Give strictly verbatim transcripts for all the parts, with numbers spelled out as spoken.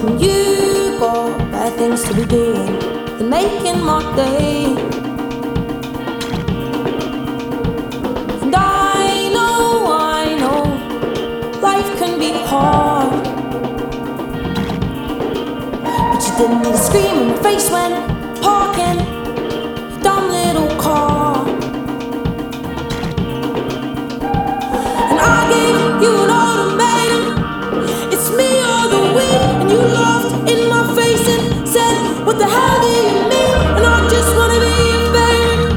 And you got better things to be doing than making my day. And I know, I know, life can be hard, but you didn't need to scream in my face when parking your dumb little car. And I gave you an ultimatum, it's me or the we. And you laughed in my face and said, what the hell do you mean? And I just wanna be your favorite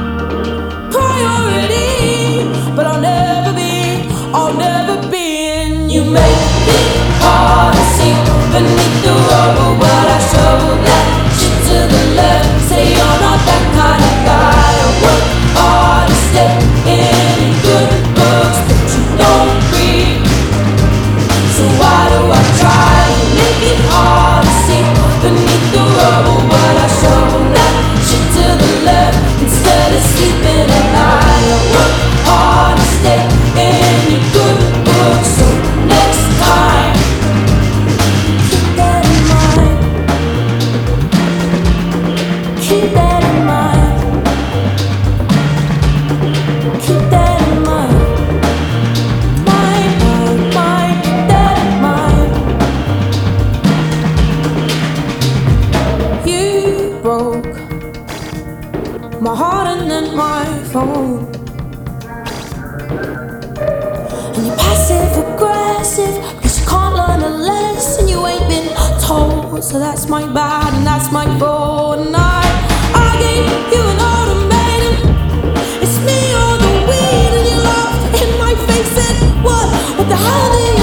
priority, but I'll never be, I'll never be. And you make it hard to see beneath the rubble, but I shovel that shit to the left. Say you're not that kind of guy. I work hard to stay in good books, but you don't read. So why do I try to make it hard to see beneath the rubble, but I shovel that shit to the left instead of sleeping at night. I work hard to stay in your good books, so next time keep that in mind. Keep that in mind. Keep that in mind. Mind, mind, mind, keep that in mind. You broke my heart and then my phone. And you're passive aggressive because you can't learn a lesson you ain't been told. So that's my bad and that's my fault. And I, I gave you an ultimatum, it's me or the weed. And you laughed in my face and what, what the hell do you